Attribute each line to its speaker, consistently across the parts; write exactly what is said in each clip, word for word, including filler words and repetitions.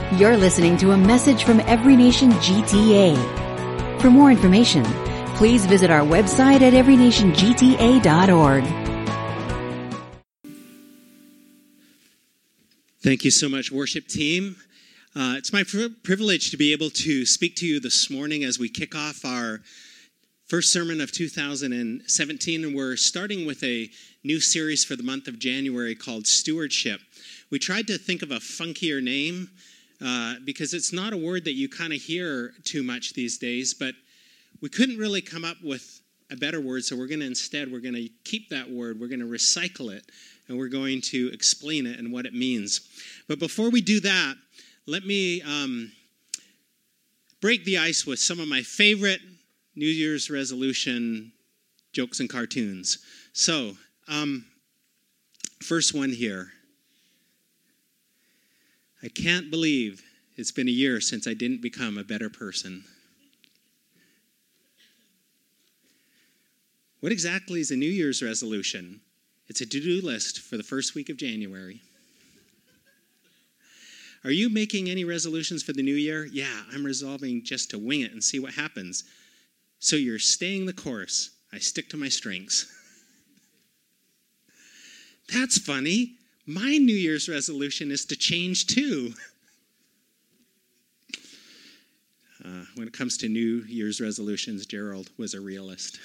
Speaker 1: You're listening to a message from Every Nation G T A. For more information, please visit our website at every nation g t a dot org.
Speaker 2: Thank you so much, worship team. Uh, it's my pri- privilege to be able to speak to you this morning as we kick off our first sermon of two thousand seventeen, and we're starting with a new series for the month of January called Stewardship. We tried to think of a funkier name uh, because it's not a word that you kind of hear too much these days, but we couldn't really come up with a better word, so we're going to instead, we're going to keep that word, we're going to recycle it, and we're going to explain it and what it means. But before we do that, let me um, break the ice with some of my favorite New Year's resolution jokes and cartoons. So, um, first one here. I can't believe it's been a year since I didn't become a better person. What exactly is a New Year's resolution? It's a to-do list for the first week of January. Are you making any resolutions for the new year? Yeah, I'm resolving just to wing it and see what happens. So you're staying the course. I stick to my strengths. That's funny. My New Year's resolution is to change too. Uh, when it comes to New Year's resolutions, Gerald was a realist.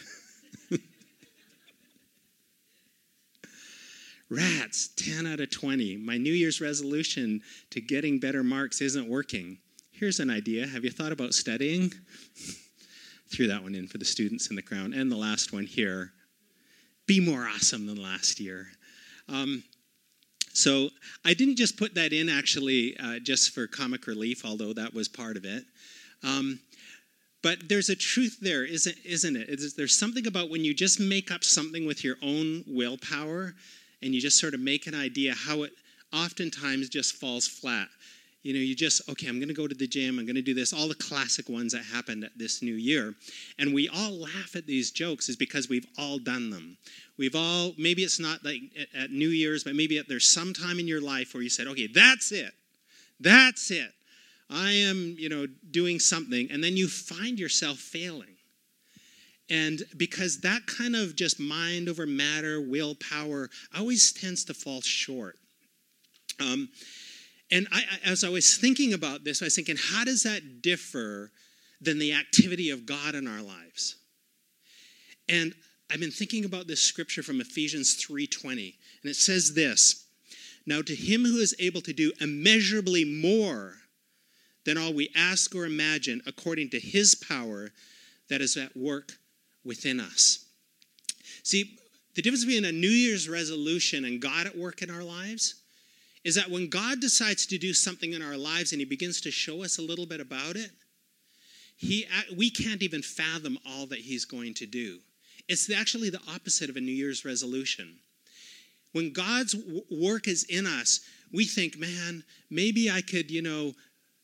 Speaker 2: Rats, ten out of twenty. My New Year's resolution to getting better marks isn't working. Here's an idea. Have you thought about studying? Threw that one in for the students in the crowd. And the last one here. Be more awesome than last year. Um, so I didn't just put that in, actually, uh, just for comic relief, although that was part of it. Um, but there's a truth there, isn't, isn't it? It's, there's something about when you just make up something with your own willpower and you just sort of make an idea how it oftentimes just falls flat. You know, you just, okay, I'm going to go to the gym, I'm going to do this, all the classic ones that happened at this new year. And we all laugh at these jokes is because we've all done them. We've all, maybe it's not like at, at New Year's, but maybe there's some time in your life where you said, okay, that's it. That's it. I am, you know, doing something. And then you find yourself failing. And because that kind of just mind over matter, willpower, always tends to fall short. Um, and I, as I was thinking about this, I was thinking, how does that differ than the activity of God in our lives? And I've been thinking about this scripture from Ephesians three twenty, and it says this, "Now to him who is able to do immeasurably more than all we ask or imagine, according to his power that is at work within us." See, the difference between a New Year's resolution and God at work in our lives is that when God decides to do something in our lives and he begins to show us a little bit about it, he, we can't even fathom all that he's going to do. It's actually the opposite of a New Year's resolution. When God's work is in us, we think, man, maybe I could, you know,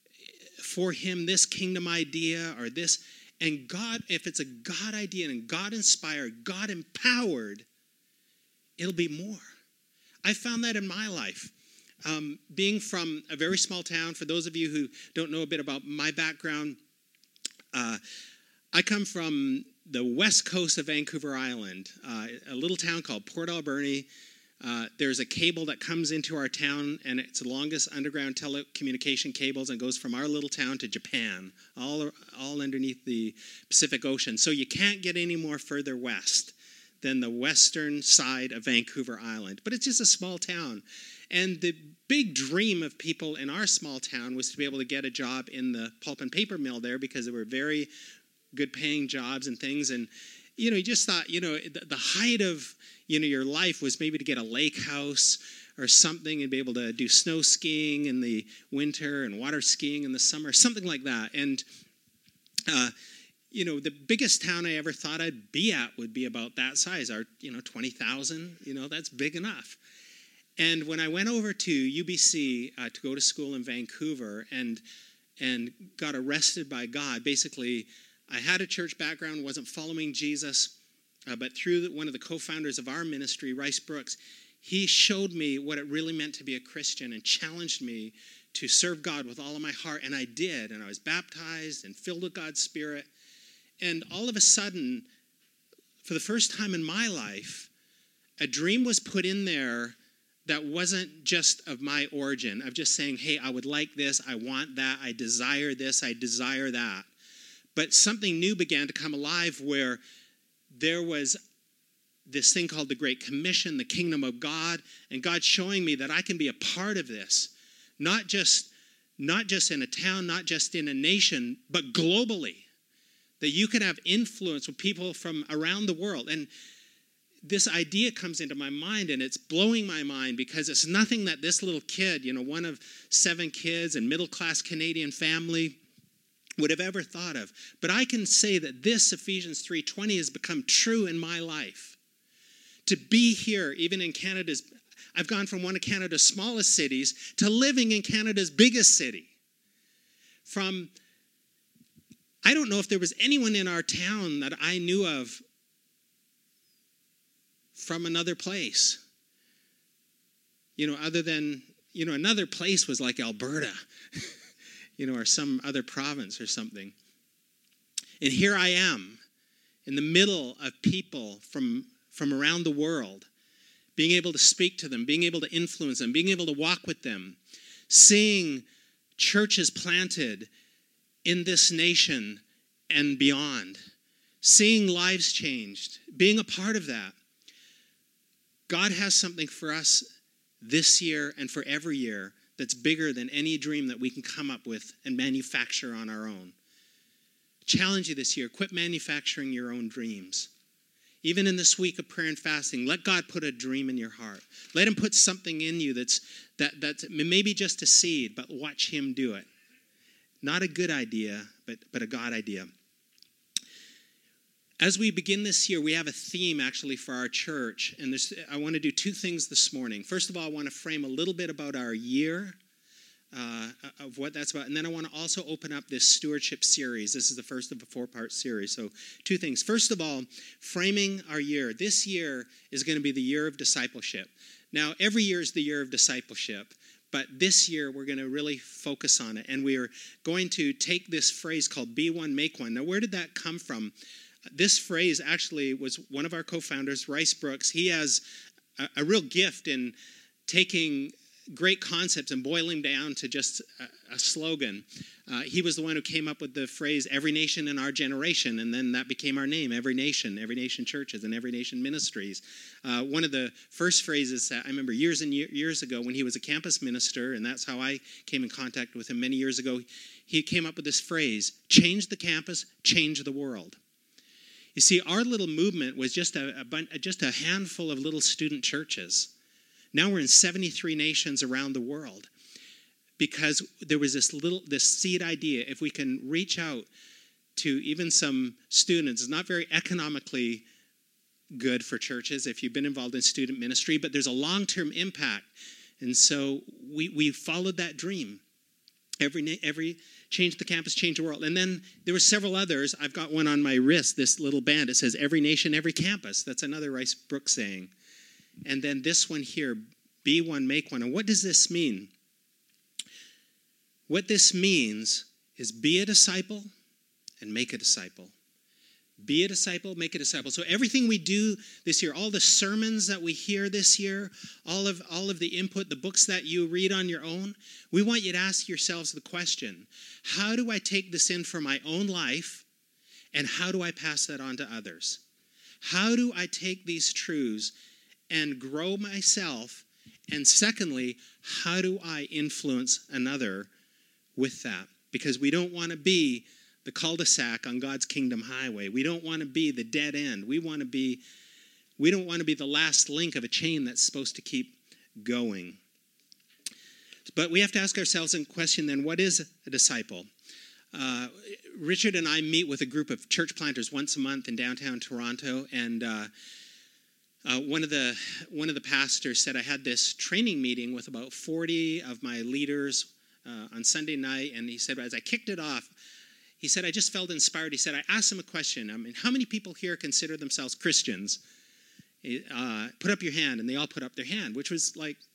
Speaker 2: for him, this kingdom idea or this. And God, if it's a God idea and God inspired, God empowered, it'll be more. I found that in my life. Um, being from a very small town, for those of you who don't know a bit about my background, uh, I come from the west coast of Vancouver Island, uh, a little town called Port Alberni. Uh, there's a cable that comes into our town, and it's the longest underground telecommunication cables and goes from our little town to Japan, all, all underneath the Pacific Ocean. So you can't get any more further west than the western side of Vancouver Island. But it's just a small town. And the big dream of people in our small town was to be able to get a job in the pulp and paper mill there because there were very good paying jobs and things. And, you know, you just thought, you know, the, the height of, you know, your life was maybe to get a lake house or something and be able to do snow skiing in the winter and water skiing in the summer, something like that. And, uh, you know, the biggest town I ever thought I'd be at would be about that size, our, you know, twenty thousand, you know, that's big enough. And when I went over to U B C uh, to go to school in Vancouver and and got arrested by God, basically, I had a church background, wasn't following Jesus, uh, but through the, one of the co-founders of our ministry, Rice Brooks, he showed me what it really meant to be a Christian and challenged me to serve God with all of my heart, and I did, and I was baptized and filled with God's Spirit. And all of a sudden, for the first time in my life, a dream was put in there that wasn't just of my origin, of just saying, hey, I would like this, I want that, I desire this, I desire that. But something new began to come alive where there was this thing called the Great Commission, the kingdom of God, and God showing me that I can be a part of this, not just, not just in a town, not just in a nation, but globally, that you can have influence with people from around the world. And this idea comes into my mind, and it's blowing my mind because it's nothing that this little kid, you know, one of seven kids and middle-class Canadian family would have ever thought of. But I can say that this Ephesians three twenty has become true in my life. To be here, even in Canada's, I've gone from one of Canada's smallest cities to living in Canada's biggest city. From, I don't know if there was anyone in our town that I knew of from another place. You know, other than, you know, another place was like Alberta, you know, or some other province or something. And here I am in the middle of people from, from around the world, being able to speak to them, being able to influence them, being able to walk with them, seeing churches planted in this nation and beyond, seeing lives changed, being a part of that. God has something for us this year and for every year that's bigger than any dream that we can come up with and manufacture on our own. Challenge you this year, quit manufacturing your own dreams. Even in this week of prayer and fasting, let God put a dream in your heart. Let him put something in you that's that that's maybe just a seed, but watch him do it. Not a good idea, but, but a God idea. As we begin this year, we have a theme actually for our church, and this, I want to do two things this morning. First of all, I want to frame a little bit about our year, uh, of what that's about, and then I want to also open up this stewardship series. This is the first of a four-part series, so two things. First of all, framing our year. This year is going to be the year of discipleship. Now, every year is the year of discipleship, but this year we're going to really focus on it, and we are going to take this phrase called be one, make one. Now, where did that come from? This phrase actually was one of our co-founders, Rice Brooks. He has a, a real gift in taking great concepts and boiling down to just a, a slogan. Uh, he was the one who came up with the phrase, every nation in our generation, and then that became our name, Every Nation, Every Nation Churches, and Every Nation Ministries. Uh, one of the first phrases that I remember years and year, years ago when he was a campus minister, and that's how I came in contact with him many years ago, he came up with this phrase, change the campus, change the world. You see, our little movement was just a, a just a handful of little student churches. Now we're in seventy-three nations around the world because there was this little this seed idea. If we can reach out to even some students, it's not very economically good for churches if you've been involved in student ministry, but there's a long-term impact. And so we we followed that dream. Every every change the campus, change the world. And then there were several others. I've got one on my wrist, this little band. It says, every nation, every campus. That's another Rice Brooks saying. And then this one here, be one, make one. And what does this mean? What this means is be a disciple and make a disciple. Be a disciple, make a disciple. So everything we do this year, all the sermons that we hear this year, all of all of the input, the books that you read on your own, we want you to ask yourselves the question, how do I take this in for my own life, and how do I pass that on to others? How do I take these truths and grow myself? And secondly, how do I influence another with that? Because we don't want to be the cul-de-sac on God's kingdom highway. We don't want to be the dead end. We want to be, we don't want to be the last link of a chain that's supposed to keep going. But we have to ask ourselves a question then, what is a disciple? Uh, Richard and I meet with a group of church planters once a month in downtown Toronto, and uh, uh, one of the one of the pastors said, I had this training meeting with about forty of my leaders uh, on Sunday night, and he said, as I kicked it off, he said, I just felt inspired. He said, I asked him a question. I mean, how many people here consider themselves Christians? Uh, put up your hand, and they all put up their hand, which was like,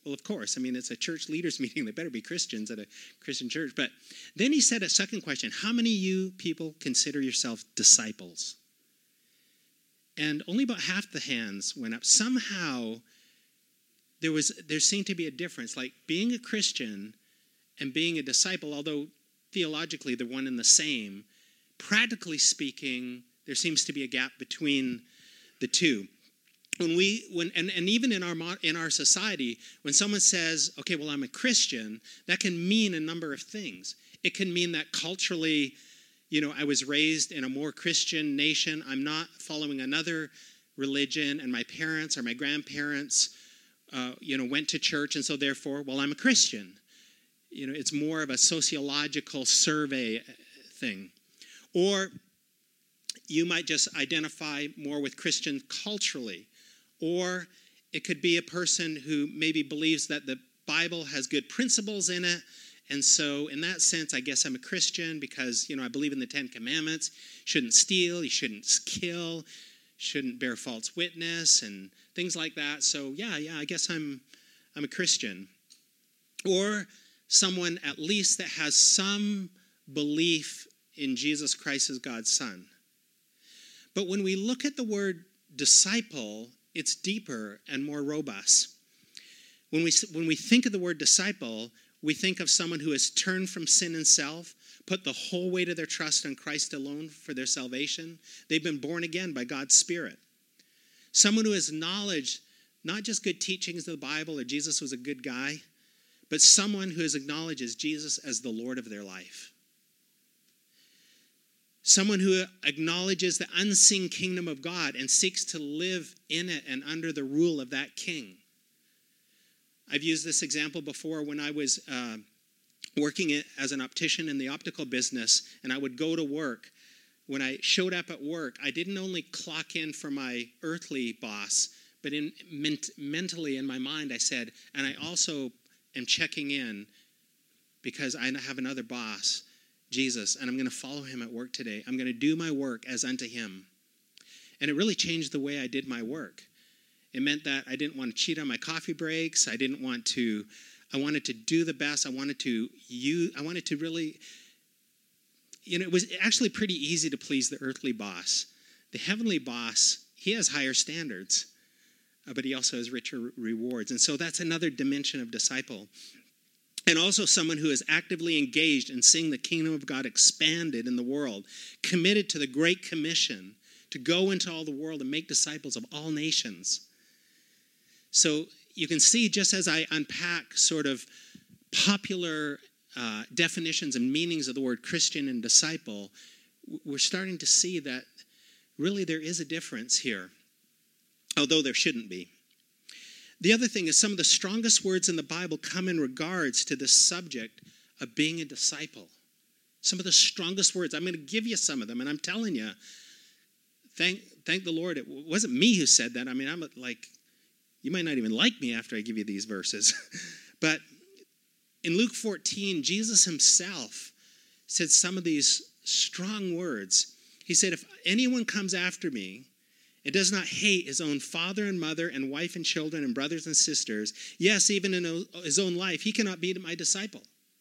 Speaker 2: Well, of course. I mean, it's a church leaders meeting. They better be Christians at a Christian church. But then he said a second question. How many of you people consider yourself disciples? And only about half the hands went up. Somehow, there was there seemed to be a difference. Like being a Christian and being a disciple, although theologically they're one and the same, practically speaking, there seems to be a gap between the two. When we, when and, and even in our in our society, when someone says, "Okay, well, I'm a Christian," that can mean a number of things. It can mean that culturally, you know, I was raised in a more Christian nation. I'm not following another religion, and my parents or my grandparents, uh, you know, went to church, and so therefore, well, I'm a Christian. You know, it's more of a sociological survey thing. Or you might just identify more with Christian culturally. Or it could be a person who maybe believes that the Bible has good principles in it. And so in that sense, I guess I'm a Christian because, you know, I believe in the Ten Commandments. You shouldn't steal, you shouldn't kill, shouldn't bear false witness and things like that. So yeah, yeah, I guess I'm I'm a Christian. Or someone at least that has some belief in Jesus Christ as God's Son. But when we look at the word disciple, it's deeper and more robust. When we, when we think of the word disciple, we think of someone who has turned from sin and self, put the whole weight of their trust on Christ alone for their salvation. They've been born again by God's Spirit. Someone who has acknowledged not just good teachings of the Bible or Jesus was a good guy, but someone who has acknowledged Jesus as the Lord of their life. Someone who acknowledges the unseen kingdom of God and seeks to live in it and under the rule of that king. I've used this example before when I was uh, working as an optician in the optical business, and I would go to work. When I showed up at work, I didn't only clock in for my earthly boss, but in ment- mentally in my mind I said, and I also am checking in because I have another boss, Jesus, and I'm going to follow him at work today. I'm going to do my work as unto him. And it really changed the way I did my work. It meant that I didn't want to cheat on my coffee breaks. I didn't want to, I wanted to do the best. I wanted to use, I wanted to really, you know, it was actually pretty easy to please the earthly boss. The heavenly boss, he has higher standards, uh, but he also has richer rewards. And so that's another dimension of disciple. And also someone who is actively engaged in seeing the kingdom of God expanded in the world, committed to the Great Commission to go into all the world and make disciples of all nations. So you can see, just as I unpack sort of popular uh, definitions and meanings of the word Christian and disciple, we're starting to see that really there is a difference here, although there shouldn't be. The other thing is some of the strongest words in the Bible come in regards to this subject of being a disciple. Some of the strongest words. I'm going to give you some of them, and I'm telling you, thank thank the Lord. It wasn't me who said that. I mean, I'm like, you might not even like me after I give you these verses. But in Luke fourteen, Jesus himself said some of these strong words. He said, if anyone comes after me, it does not hate his own father and mother and wife and children and brothers and sisters. Yes, even in his own life, he cannot be my disciple.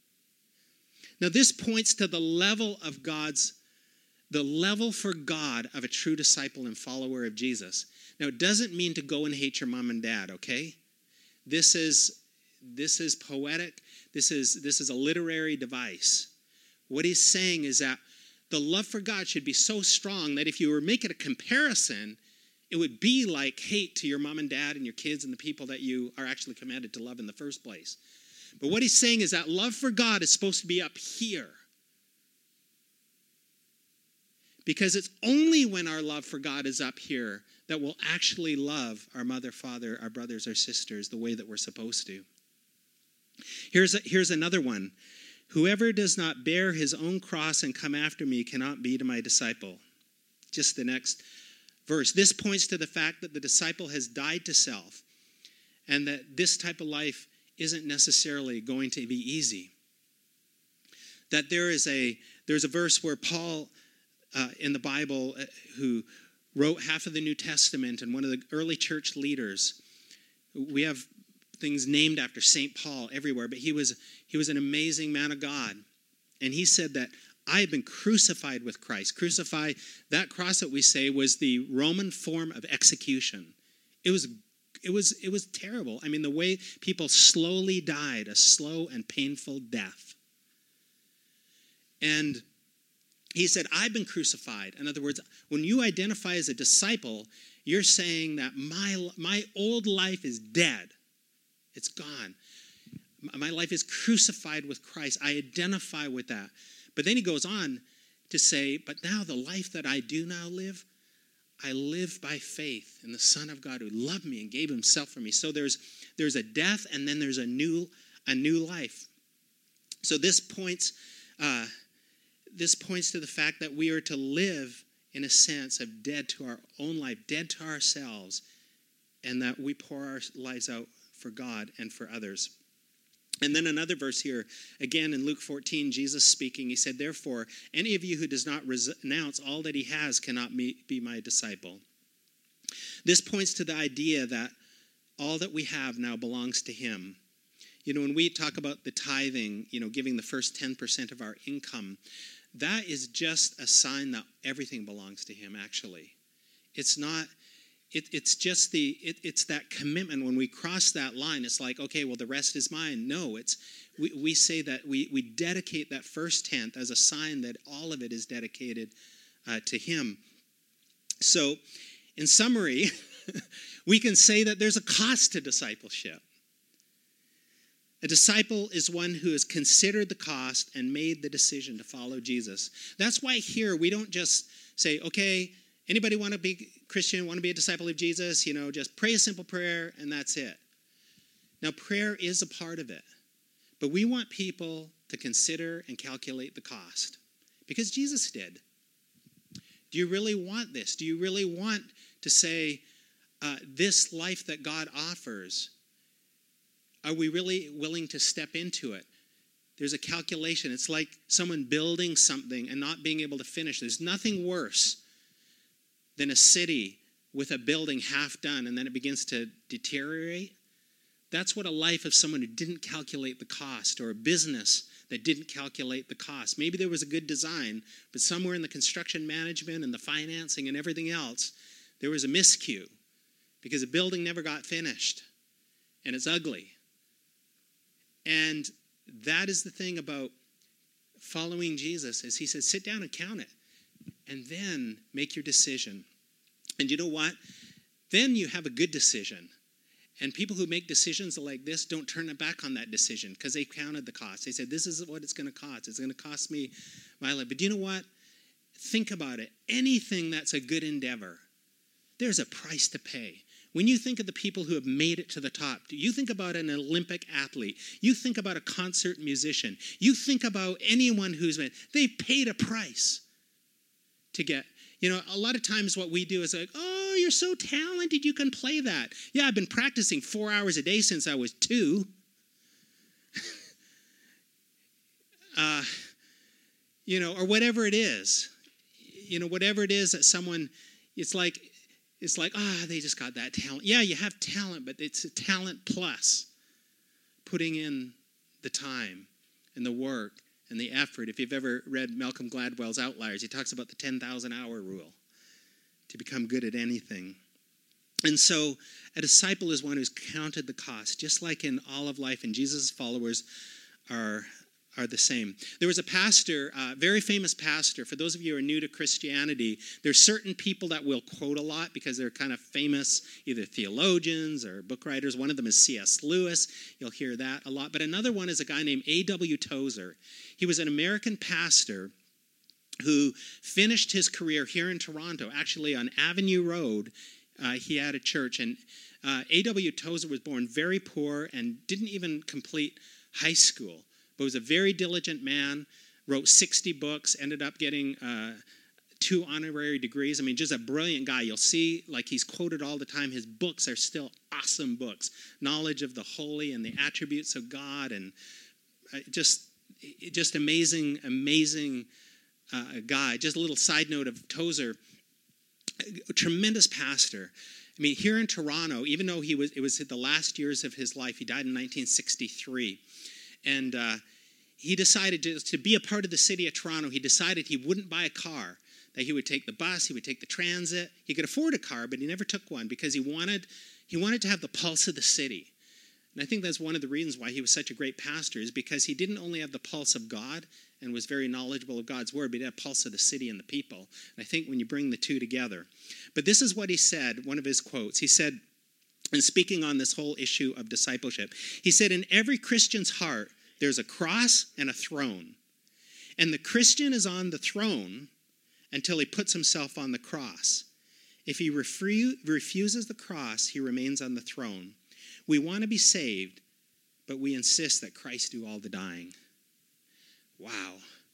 Speaker 2: Now, this points to the level of God's, the level for God of a true disciple and follower of Jesus. Now, it doesn't mean to go and hate your mom and dad, okay? This is, this is poetic. This is, this is a literary device. What he's saying is that the love for God should be so strong that if you were making a comparison, it would be like hate to your mom and dad and your kids and the people that you are actually commanded to love in the first place. But what he's saying is that love for God is supposed to be up here. Because it's only when our love for God is up here that we'll actually love our mother, father, our brothers, our sisters the way that we're supposed to. Here's, a, here's another one. Whoever does not bear his own cross and come after me cannot be to my disciple. Just the next verse. This points to the fact that the disciple has died to self and that this type of life isn't necessarily going to be easy. That there is a, there's a verse where Paul uh, in the Bible uh, who wrote half of the New Testament and one of the early church leaders, we have things named after Saint Paul everywhere, but he was he was an amazing man of God. And he said that I have been crucified with Christ. Crucify, that cross that we say was the Roman form of execution. It was it was it was terrible. I mean, the way people slowly died, a slow and painful death. And he said, I've been crucified. In other words, when you identify as a disciple, you're saying that my, my old life is dead. It's gone. My life is crucified with Christ. I identify with that. But then he goes on to say, but now the life that I do now live, I live by faith in the Son of God who loved me and gave himself for me. So there's there's a death and then there's a new a new life. So this points uh, this points to the fact that we are to live in a sense of dead to our own life, dead to ourselves, and that we pour our lives out for God and for others. And then another verse here, again in Luke fourteen, Jesus speaking, he said, therefore, any of you who does not renounce all that he has cannot be my disciple. This points to the idea that all that we have now belongs to him. You know, when we talk about the tithing, you know, giving the first ten percent of our income, that is just a sign that everything belongs to him, actually. It's not... It, it's just the, it, it's that commitment. When we cross that line, it's like, okay, well, the rest is mine. No, it's, we, we say that we, we dedicate that first tenth as a sign that all of it is dedicated uh, to him. So, in summary, we can say that there's a cost to discipleship. A disciple is one who has considered the cost and made the decision to follow Jesus. That's why here we don't just say, okay, anybody want to be Christian, want to be a disciple of Jesus? You know, just pray a simple prayer and that's it. Now, prayer is a part of it. But we want people to consider and calculate the cost. Because Jesus did. Do you really want this? Do you really want to say, uh, this life that God offers, are we really willing to step into it? There's a calculation. It's like someone building something and not being able to finish. There's nothing worse than a city with a building half done and then it begins to deteriorate. That's what a life of someone who didn't calculate the cost, or a business that didn't calculate the cost. Maybe there was a good design, but somewhere in the construction management and the financing and everything else, there was a miscue because the building never got finished and it's ugly. And that is the thing about following Jesus, is he says, sit down and count it. And then make your decision. And you know what? Then you have a good decision. And people who make decisions like this don't turn it back on that decision because they counted the cost. They said, this is what it's going to cost. It's going to cost me my life. But do you know what? Think about it. Anything that's a good endeavor, there's a price to pay. When you think of the people who have made it to the top, you think about an Olympic athlete. You think about a concert musician. You think about anyone who's made, they paid a price to get, you know, a lot of times what we do is like, oh, you're so talented, you can play that. Yeah, I've been practicing four hours a day since I was two. uh, you know, or whatever it is. You know, whatever it is that someone, it's like, it's like, ah, oh, they just got that talent. Yeah, you have talent, but it's a talent plus putting in the time and the work and the effort. If you've ever read Malcolm Gladwell's Outliers, he talks about the ten thousand hour rule to become good at anything. And so a disciple is one who's counted the cost, just like in all of life, and Jesus' followers are, are the same. There was a pastor, a uh, very famous pastor. For those of you who are new to Christianity, there's certain people that we'll quote a lot because they're kind of famous, either theologians or book writers. One of them is C S Lewis. You'll hear that a lot. But another one is a guy named A W Tozer. He was an American pastor who finished his career here in Toronto, actually on Avenue Road. Uh, he had a church, and uh, A W Tozer was born very poor and didn't even complete high school, but was a very diligent man, wrote sixty books, ended up getting uh, two honorary degrees. I mean, just a brilliant guy. You'll see, like, he's quoted all the time. His books are still awesome books. Knowledge of the holy and the attributes of God, and uh, just, just amazing, amazing uh, guy. Just a little side note of Tozer. A tremendous pastor. I mean, here in Toronto, even though he was, it was the last years of his life, he died in nineteen sixty-three, and uh, he decided to, to be a part of the city of Toronto. He decided he wouldn't buy a car, that he would take the bus, he would take the transit. He could afford a car, but he never took one because he wanted, he wanted to have the pulse of the city. And I think that's one of the reasons why he was such a great pastor, is because he didn't only have the pulse of God and was very knowledgeable of God's word, but he had a pulse of the city and the people. And I think when you bring the two together. But this is what he said, one of his quotes. He said, and speaking on this whole issue of discipleship, he said, in every Christian's heart, there's a cross and a throne. And the Christian is on the throne until he puts himself on the cross. If he refu- refuses the cross, he remains on the throne. We want to be saved, but we insist that Christ do all the dying. Wow.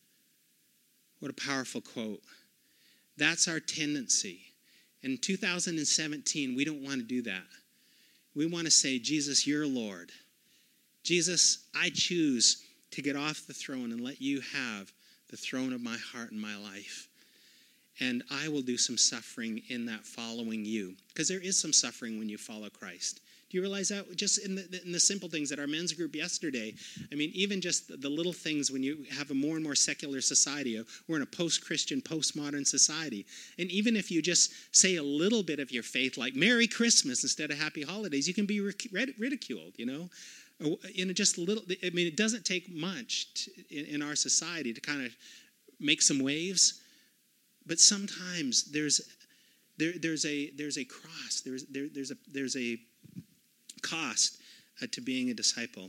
Speaker 2: What a powerful quote. That's our tendency. In two thousand seventeen, we don't want to do that. We want to say, Jesus, you're Lord. Jesus, I choose to get off the throne and let you have the throne of my heart and my life. And I will do some suffering in that following you. Because there is some suffering when you follow Christ. Do you realize that? Just in the, in the simple things at our men's group yesterday. I mean, even just the little things when you have a more and more secular society. We're in a post-Christian, postmodern society. And even if you just say a little bit of your faith, like Merry Christmas instead of Happy Holidays, you can be ridiculed, you know? Or, you know, just a little. I mean, it doesn't take much to, in, in our society to kind of make some waves. But sometimes there's there, there's a there's a cross. There's there, there's a there's a cost uh, to being a disciple.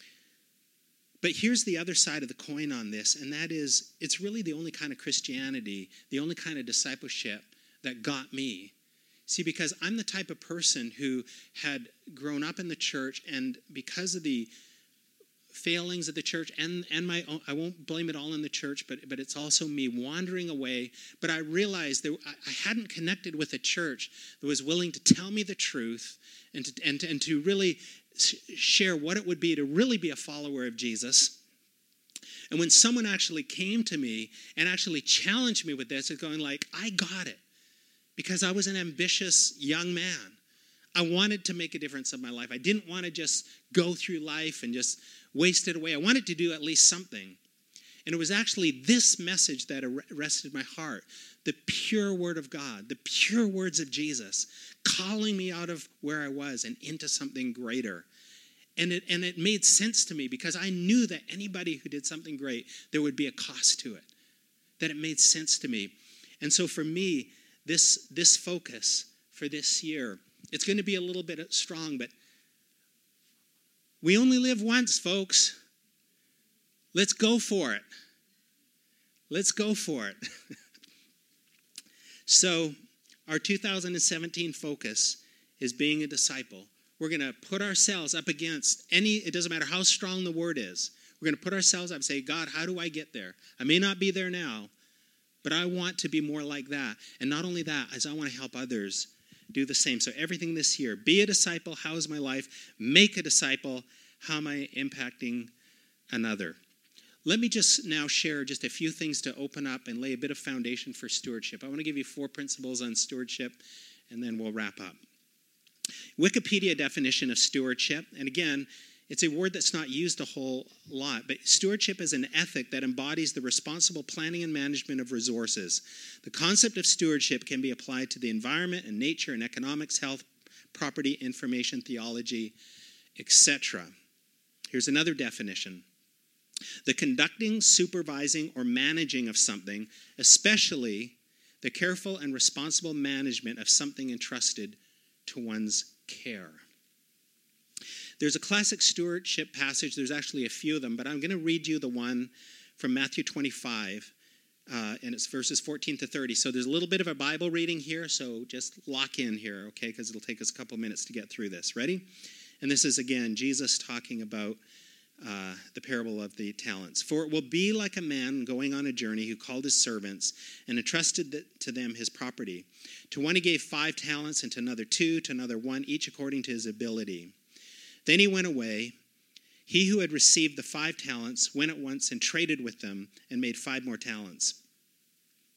Speaker 2: But here's the other side of the coin on this, and that is, it's really the only kind of Christianity, the only kind of discipleship that got me. See, because I'm the type of person who had grown up in the church, and because of the failings of the church and, and my own, I won't blame it all on the church, but, but it's also me wandering away. But I realized that I, I hadn't connected with a church that was willing to tell me the truth and to, and, and to really share what it would be to really be a follower of Jesus. And when someone actually came to me and actually challenged me with this, it's going like, I got it. Because I was an ambitious young man. I wanted to make a difference in my life. I didn't want to just go through life and just waste it away. I wanted to do at least something. And it was actually this message that arrested my heart. The pure word of God, the pure words of Jesus, calling me out of where I was and into something greater. And it, and it made sense to me because I knew that anybody who did something great, there would be a cost to it. That it made sense to me. And so for me, this, this focus for this year, it's going to be a little bit strong, but we only live once, folks. Let's go for it. Let's go for it. So, our two thousand seventeen focus is being a disciple. We're going to put ourselves up against any, it doesn't matter how strong the word is. We're going to put ourselves up and say, God, how do I get there? I may not be there now, but I want to be more like that. And not only that, as I want to help others do the same. So everything this year, be a disciple, how is my life? Make a disciple, how am I impacting another? Let me just now share just a few things to open up and lay a bit of foundation for stewardship. I want to give you four principles on stewardship, and then we'll wrap up. Wikipedia definition of stewardship, and again, it's a word that's not used a whole lot, but stewardship is an ethic that embodies the responsible planning and management of resources. The concept of stewardship can be applied to the environment and nature and economics, health, property, information, theology, et cetera. Here's another definition. The conducting, supervising, or managing of something, especially the careful and responsible management of something entrusted to one's care. There's a classic stewardship passage. There's actually a few of them, but I'm going to read you the one from Matthew twenty-five, uh, and it's verses fourteen to thirty. So there's a little bit of a Bible reading here, so just lock in here, okay, because it'll take us a couple minutes to get through this. Ready? And this is, again, Jesus talking about uh, the parable of the talents. For it will be like a man going on a journey who called his servants and entrusted to them his property. To one he gave five talents, and to another two, to another one, each according to his ability. Then he went away. He who had received the five talents went at once and traded with them and made five more talents.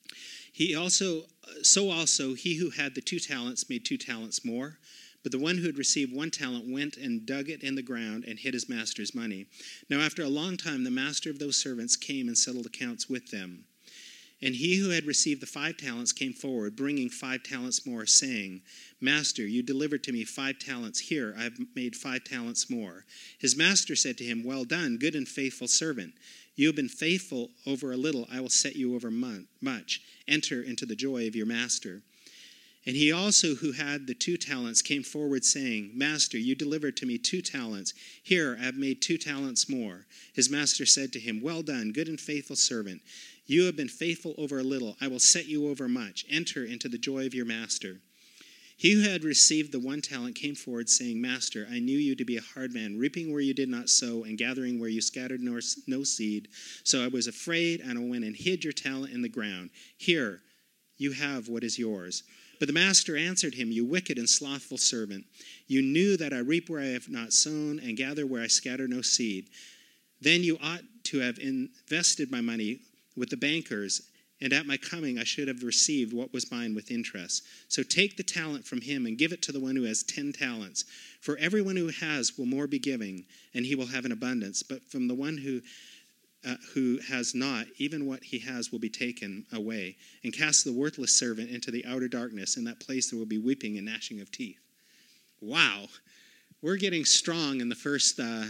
Speaker 2: He also, so also, he who had the two talents made two talents more. But the one who had received one talent went and dug it in the ground and hid his master's money. Now after a long time, the master of those servants came and settled accounts with them. And he who had received the five talents came forward, bringing five talents more, saying, Master, you delivered to me five talents. Here, I have made five talents more. His master said to him, Well done, good and faithful servant. You have been faithful over a little. I will set you over much. Enter into the joy of your master. And he also who had the two talents came forward, saying, Master, you delivered to me two talents. Here, I have made two talents more. His master said to him, Well done, good and faithful servant. You have been faithful over a little. I will set you over much. Enter into the joy of your master. He who had received the one talent came forward, saying, Master, I knew you to be a hard man, reaping where you did not sow, and gathering where you scattered no seed. So I was afraid, and I went and hid your talent in the ground. Here, you have what is yours. But the master answered him, You wicked and slothful servant. You knew that I reap where I have not sown, and gather where I scatter no seed. Then you ought to have invested my money with the bankers, and at my coming I should have received what was mine with interest. So take the talent from him and give it to the one who has ten talents. For everyone who has will more be giving, and he will have an abundance. But from the one who uh, who has not, even what he has will be taken away. And cast the worthless servant into the outer darkness. In that place there will be weeping and gnashing of teeth. Wow, we're getting strong in the first uh,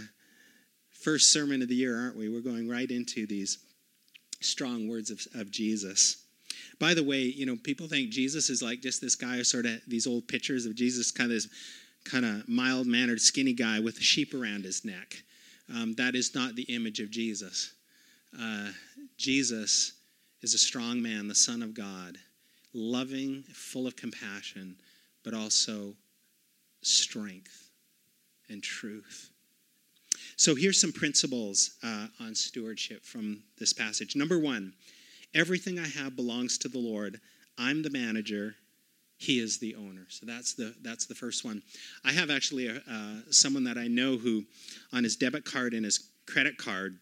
Speaker 2: first sermon of the year, aren't we? We're going right into these strong words of, of Jesus. By the way, you know, people think Jesus is like just this guy, sort of these old pictures of Jesus, kind of this kind of mild-mannered, skinny guy with a sheep around his neck. Um, that is not the image of Jesus. Uh, Jesus is a strong man, the Son of God, loving, full of compassion, but also strength and truth. So here's some principles uh, on stewardship from this passage. Number one, everything I have belongs to the Lord. I'm the manager. He is the owner. So that's the that's the first one. I have actually a, uh, someone that I know who, on his debit card and his credit card,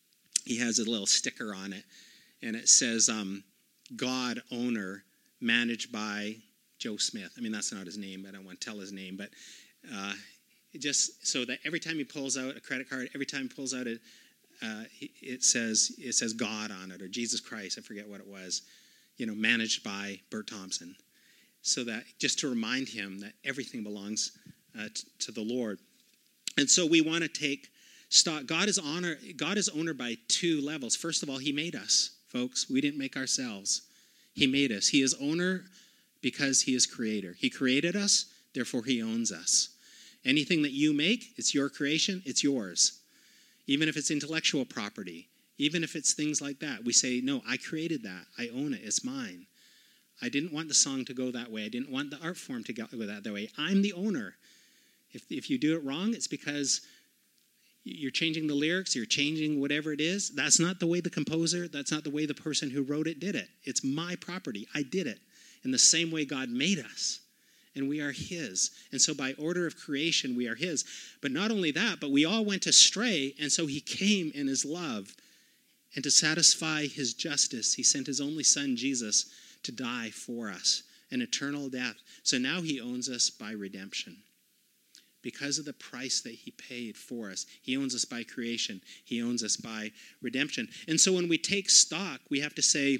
Speaker 2: he has a little sticker on it, and it says, um, God owner, managed by Joe Smith. I mean, that's not his name. I don't want to tell his name, but uh, just so that every time he pulls out a credit card, every time he pulls out a, uh, it says it says God on it, or Jesus Christ. I forget what it was. You know, managed by Bert Thompson. So that just to remind him that everything belongs uh, t- to the Lord. And so we want to take stock. God is honor. God is owner by two levels. First of all, he made us, folks. We didn't make ourselves. He made us. He is owner because he is creator. He created us, therefore he owns us. Anything that you make, it's your creation, it's yours. Even if it's intellectual property, even if it's things like that, we say, no, I created that. I own it. It's mine. I didn't want the song to go that way. I didn't want the art form to go that, that way. I'm the owner. If, if you do it wrong, it's because you're changing the lyrics, you're changing whatever it is. That's not the way the composer, that's not the way the person who wrote it did it. It's my property. I did it in the same way God made us. And we are his. And so by order of creation, we are his. But not only that, but we all went astray, and so he came in his love. And to satisfy his justice, he sent his only son, Jesus, to die for us, an eternal death. So now he owns us by redemption. Because of the price that he paid for us. He owns us by creation. He owns us by redemption. And so when we take stock, we have to say,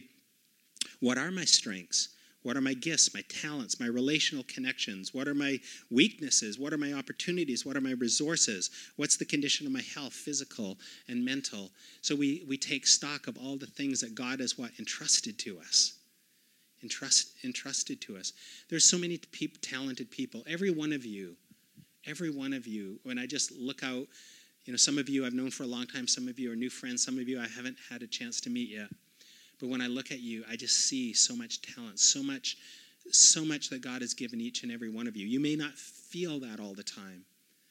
Speaker 2: what are my strengths? What are my gifts, my talents, my relational connections? What are my weaknesses? What are my opportunities? What are my resources? What's the condition of my health, physical and mental? So we, we take stock of all the things that God has what? Entrusted to us. Entrust, entrusted to us. There's so many pe- talented people. Every one of you, every one of you, when I just look out, you know, some of you I've known for a long time, some of you are new friends, some of you I haven't had a chance to meet yet. But when I look at you, I just see so much talent, so much, so much that God has given each and every one of you. You may not feel that all the time,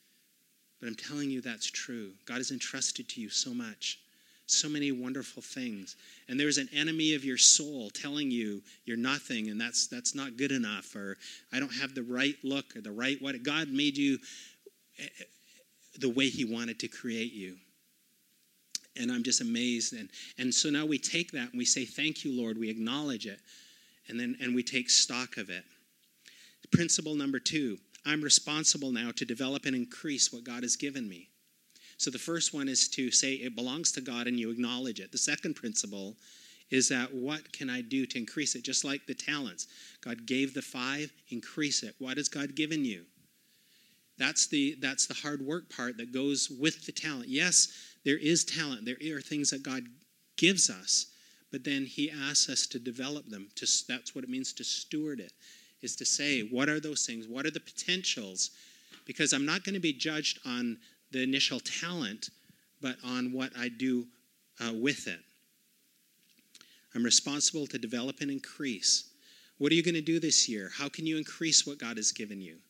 Speaker 2: but I'm telling you that's true. God has entrusted to you so much, so many wonderful things. And there's an enemy of your soul telling you you're nothing, and that's that's not good enough, or I don't have the right look or the right what. God made you the way he wanted to create you. And I'm just amazed. And, and so now we take that and we say, thank you, Lord. We acknowledge it. And then and we take stock of it. Principle number two, I'm responsible now to develop and increase what God has given me. So the first one is to say it belongs to God and you acknowledge it. The second principle is that what can I do to increase it? Just like the talents. God gave the five, increase it. What has God given you? That's the, that's the hard work part that goes with the talent. Yes, there is talent. There are things that God gives us, but then he asks us to develop them. To, that's what it means to steward it, is to say, what are those things? What are the potentials? Because I'm not going to be judged on the initial talent, but on what I do uh, with it. I'm responsible to develop and increase. What are you going to do this year? How can you increase what God has given you?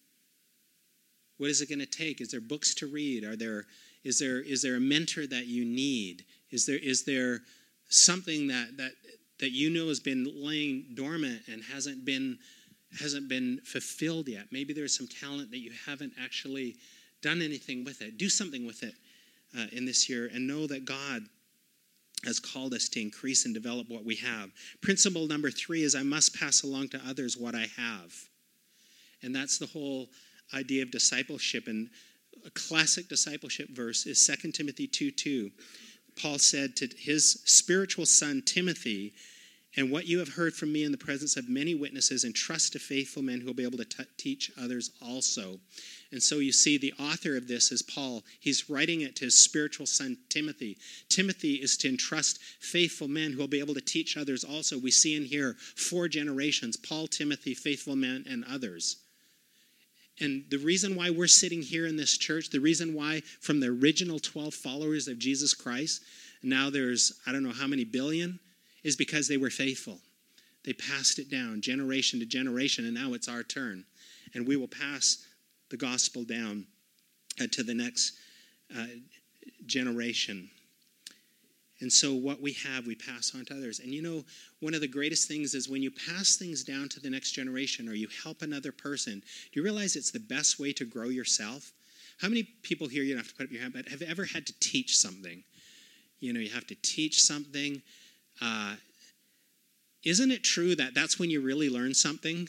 Speaker 2: What is it going to take? Is there books to read? Are there is there is there a mentor that you need? Is there is there something that that that you know has been laying dormant and hasn't been hasn't been fulfilled yet? Maybe there's some talent that you haven't actually done anything with it. Do something with it uh, in this year, and know that God has called us to increase and develop what we have. Principle number three is I must pass along to others what I have. And that's the whole idea of discipleship. And a classic discipleship verse is Second Timothy two two. Paul said to his spiritual son Timothy, and what you have heard from me in the presence of many witnesses, entrust to faithful men who will be able to t- teach others also. And so you see the author of this is Paul. He's writing it to his spiritual son Timothy. Timothy is to entrust faithful men who will be able to teach others also. We see in here four generations: Paul, Timothy, faithful men, and others. And the reason why we're sitting here in this church, the reason why from the original twelve followers of Jesus Christ, now there's I don't know how many billion, is because they were faithful. They passed it down generation to generation, and now it's our turn. And we will pass the gospel down uh, to the next uh, generation. And so what we have, we pass on to others. And you know, one of the greatest things is when you pass things down to the next generation or you help another person, do you realize it's the best way to grow yourself? How many people here, you don't have to put up your hand, but have ever had to teach something? You know, you have to teach something. Uh, isn't it true that that's when you really learn something?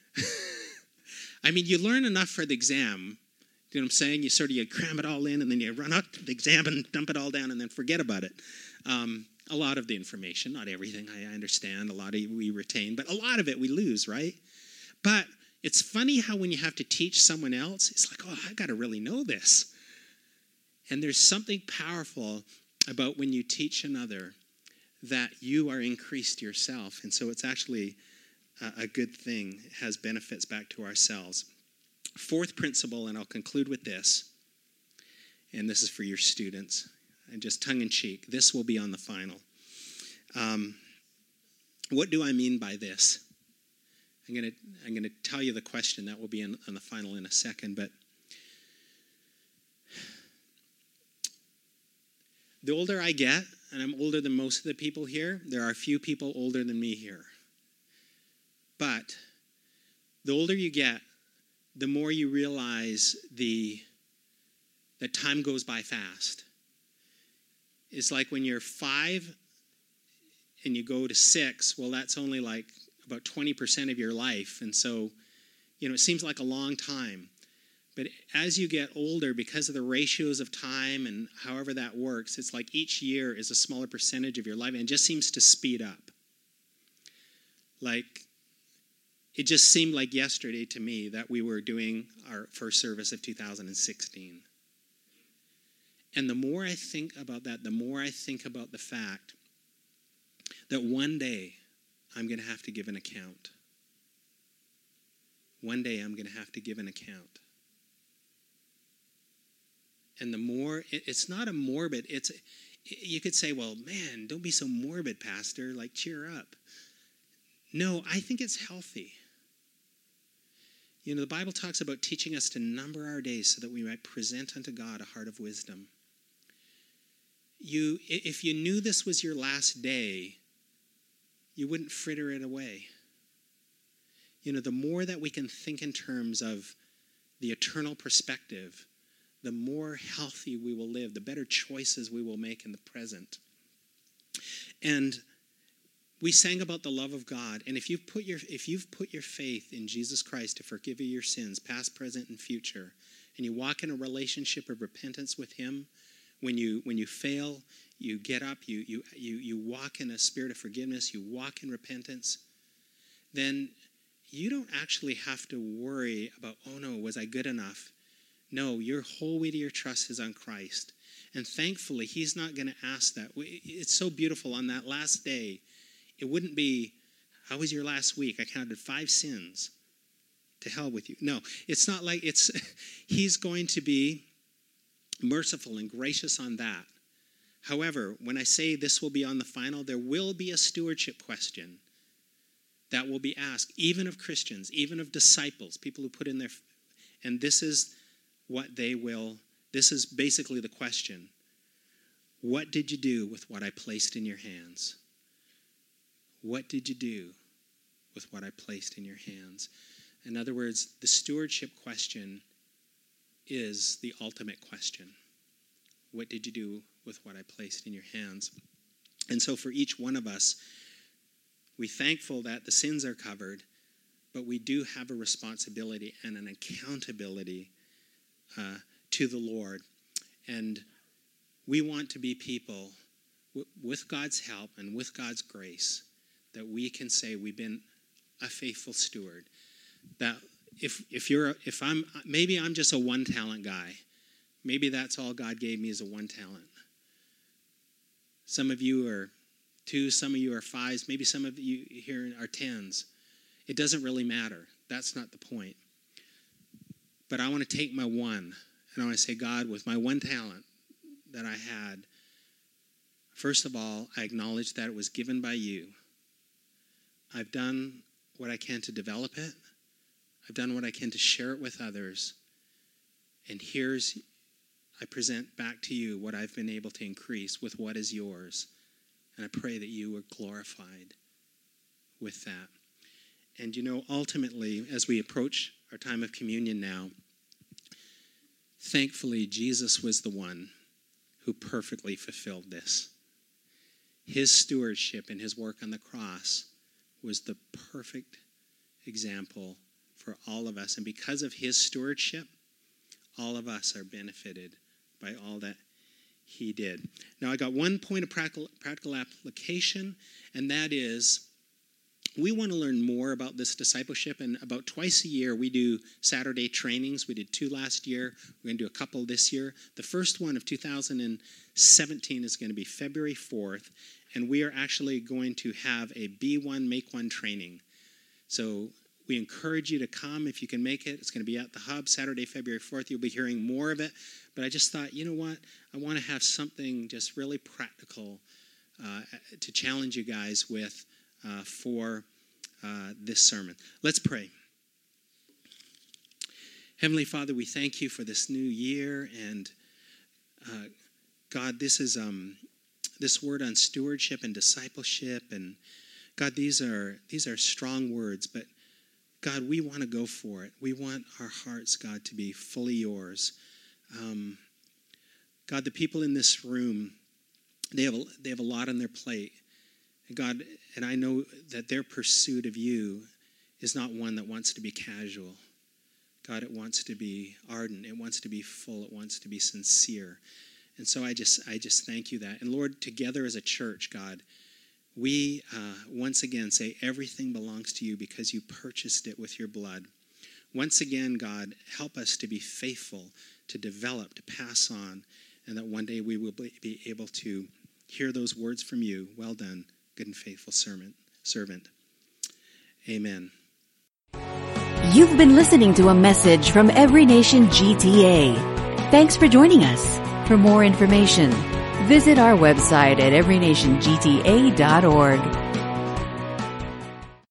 Speaker 2: I mean, you learn enough for the exam. You know what I'm saying? You sort of you cram it all in, and then you run out to the exam and dump it all down, and then forget about it. Um, a lot of the information, not everything, I understand. A lot of it we retain, but a lot of it we lose, right? But it's funny how when you have to teach someone else, it's like, oh, I got to really know this. And there's something powerful about when you teach another that you are increased yourself. And so it's actually a, a good thing. It has benefits back to ourselves. Fourth principle, and I'll conclude with this, and this is for your students, and just tongue-in-cheek. This will be on the final. Um, what do I mean by this? I'm going to I'm going to tell you the question. That will be in, on the final in a second. But the older I get, and I'm older than most of the people here, there are a few people older than me here. But the older you get, the more you realize the that time goes by fast. It's like when you're five and you go to six, well, that's only like about twenty percent of your life. And so, you know, it seems like a long time. But as you get older, because of the ratios of time and however that works, it's like each year is a smaller percentage of your life, and it just seems to speed up. Like, it just seemed like yesterday to me that we were doing our first service of two thousand sixteen. And the more I think about that, the more I think about the fact that one day I'm going to have to give an account. One day I'm going to have to give an account. And the more, it's not a morbid, it's, you could say, well, man, don't be so morbid, Pastor, like cheer up. No, I think it's healthy. You know, the Bible talks about teaching us to number our days so that we might present unto God a heart of wisdom. You, if you knew this was your last day, you wouldn't fritter it away. You know, the more that we can think in terms of the eternal perspective, the more healthy we will live, the better choices we will make in the present. And we sang about the love of God, and if you've put your if you've put your faith in Jesus Christ to forgive you your sins, past, present, and future, and you walk in a relationship of repentance with him, when you when you fail, you get up, you you you you walk in a spirit of forgiveness, you walk in repentance, then you don't actually have to worry about, oh no, was I good enough? No, your whole weight of your trust is on Christ. And thankfully, he's not going to ask that. It's so beautiful on that last day. It wouldn't be, how was your last week? I counted five sins. To hell with you. No, it's not like it's, he's going to be merciful and gracious on that. However, when I say this will be on the final, there will be a stewardship question that will be asked, even of Christians, even of disciples, people who put in their, and this is what they will, this is basically the question. What did you do with what I placed in your hands? What did you do with what I placed in your hands? In other words, the stewardship question is the ultimate question. What did you do with what I placed in your hands? And so for each one of us, we're thankful that the sins are covered, but we do have a responsibility and an accountability uh, to the Lord. And we want to be people, w- with God's help and with God's grace, that we can say we've been a faithful steward. That if if you're if I'm maybe I'm just a one talent guy, maybe that's all God gave me is a one talent. Some of you are two, some of you are fives, maybe some of you here are tens. It doesn't really matter. That's not the point. But I want to take my one and I want to say, God, with my one talent that I had, first of all, I acknowledge that it was given by you. I've done what I can to develop it. I've done what I can to share it with others. And here's, I present back to you what I've been able to increase with what is yours. And I pray that you are glorified with that. And you know, ultimately, as we approach our time of communion now, thankfully, Jesus was the one who perfectly fulfilled this. His stewardship and his work on the cross was the perfect example for all of us. And because of his stewardship, all of us are benefited by all that he did. Now, I got one point of practical, practical application, and that is we want to learn more about this discipleship. And about twice a year, we do Saturday trainings. We did two last year. We're going to do a couple this year. The first one of two thousand seventeen is going to be February fourth, and we are actually going to have a Be One, Make One training. So we encourage you to come if you can make it. It's going to be at the Hub Saturday, February fourth. You'll be hearing more of it. But I just thought, you know what? I want to have something just really practical uh, to challenge you guys with uh, for uh, this sermon. Let's pray. Heavenly Father, we thank you for this new year. And uh, God, this is um, this word on stewardship and discipleship. And God, these are these are strong words, but God, we want to go for it. We want our hearts, God, to be fully yours. Um, God, the people in this room, they have a, they have a lot on their plate. And God, and I know that their pursuit of you is not one that wants to be casual. God, it wants to be ardent. It wants to be full. It wants to be sincere. And so I just I just thank you that. And Lord, together as a church, God, we uh, once again say everything belongs to you because you purchased it with your blood. Once again, God, help us to be faithful, to develop, to pass on, and that one day we will be able to hear those words from you. Well done, good and faithful servant. servant. Amen.
Speaker 1: You've been listening to a message from Every Nation G T A. Thanks for joining us. For more information, visit our website at every nation g t a dot org.